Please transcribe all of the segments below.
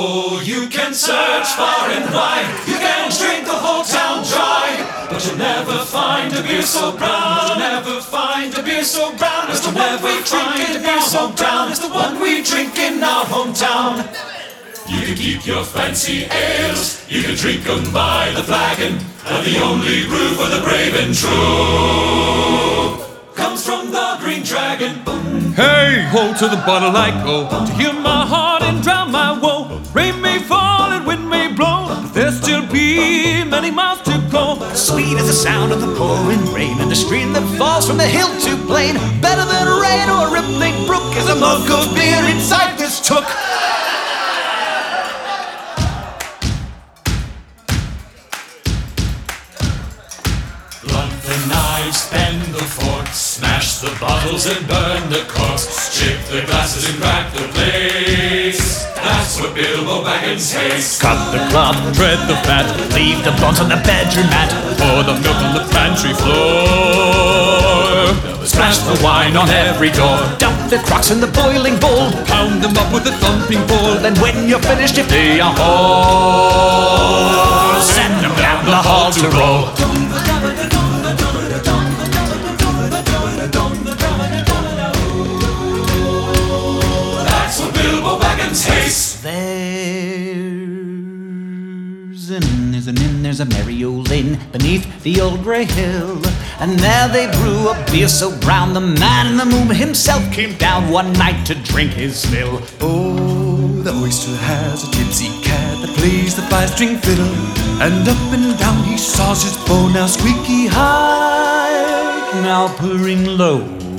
Oh, you can search far and wide, you can drink the whole town dry, but you'll never find a beer so brown. You'll never find a beer so brown as the one we drink in our hometown. It's the one we drink in our hometown. You can keep your fancy ales, you can drink them by the flagon, and the only brew for the brave and true comes from the Green Dragon. Hey, ho, to the bottle I go, to heal my heart and drown my woe. Rain may fall and wind may blow, but there still be many miles to go. Sweet is the sound of the pouring rain, and the stream that falls from the hill to plain. Better than rain or a rippling brook is a mug of beer inside this took. Blunt the knives, bend the forks, smash the bottles and burn the corks, chip the glasses and crack the plates. That's what Bilbo Baggins hates. Cut the cloth, tread the fat, Leave the bones on the bedroom mat. pour the milk on the pantry floor. Splash the wine on every door. Dump the crocks in the boiling bowl. Pound them up with a thumping pole. Then when you're finished, if they are whole, send them down the hall to roll. That's what Bilbo Baggins hates. There's a merry old inn beneath the old grey hill, and there they brew a beer so brown the man in the moon himself came down one night to drink his fill. Oh, the oyster has a gypsy cat that plays the five-string fiddle, and up and down he saws his bow, now squeaky high, Now purring low,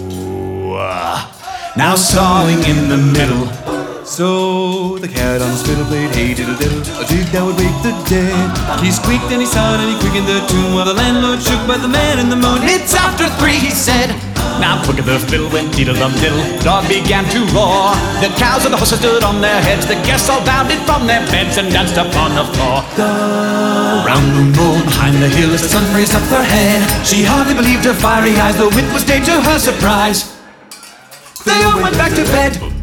now sawing in the middle. So the cat on his fiddle played hey diddle diddle, a jig that would wake the dead. He squeaked and he soughed and he quickened the tune, while the landlord shook by the man in the moon. It's after 3, he said. Now quicker the fiddle went diddle-dum-diddle. Dog began to roar. The cows and the horses stood on their heads. The guests all bounded from their beds and danced upon the floor. Round the moon behind the hill as the sun raised up her head, she hardly believed her fiery eyes, though it was day to her surprise. They all went back to bed.